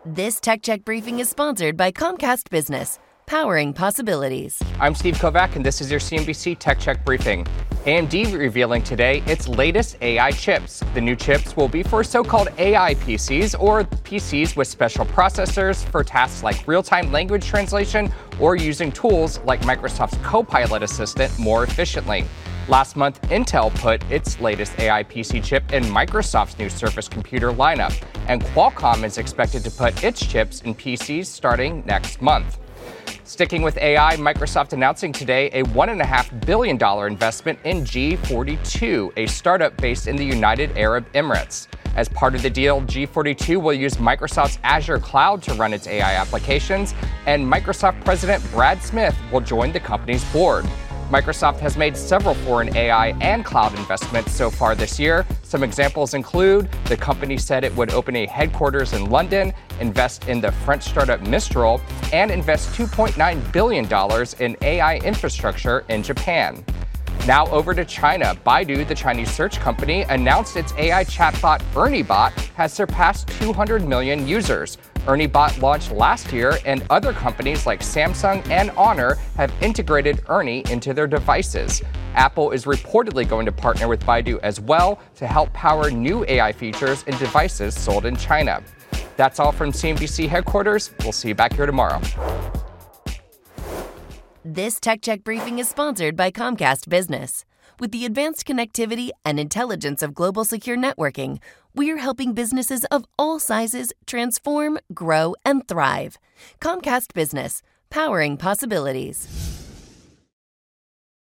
This Tech Check briefing is sponsored by Comcast Business, powering possibilities. I'm Steve Kovac, and this is your CNBC Tech Check briefing. AMD revealing today its latest AI chips. The new chips will be for so-called AI PCs, or PCs with special processors for tasks like real-time language translation or using tools like Microsoft's Copilot Assistant more efficiently. Last month, Intel put its latest AI PC chip in Microsoft's new Surface computer lineup, and Qualcomm is expected to put its chips in PCs starting next month. Sticking with AI, Microsoft announcing today a $1.5 billion investment in G42, a startup based in the United Arab Emirates. As part of the deal, G42 will use Microsoft's Azure cloud to run its AI applications, and Microsoft President Brad Smith will join the company's board. Microsoft has made several foreign AI and cloud investments so far this year. Some examples include the company said it would open a headquarters in London, invest in the French startup Mistral, and invest $2.9 billion in AI infrastructure in Japan. Now over to China. Baidu, the Chinese search company, announced its AI chatbot ErnieBot has surpassed 200 million users. ErnieBot launched last year, and other companies like Samsung and Honor have integrated Ernie into their devices. Apple is reportedly going to partner with Baidu as well to help power new AI features in devices sold in China. That's all from CNBC headquarters. We'll see you back here tomorrow. This Tech Check briefing is sponsored by Comcast Business. With the advanced connectivity and intelligence of global secure networking, we're helping businesses of all sizes transform, grow, and thrive. Comcast Business, powering possibilities.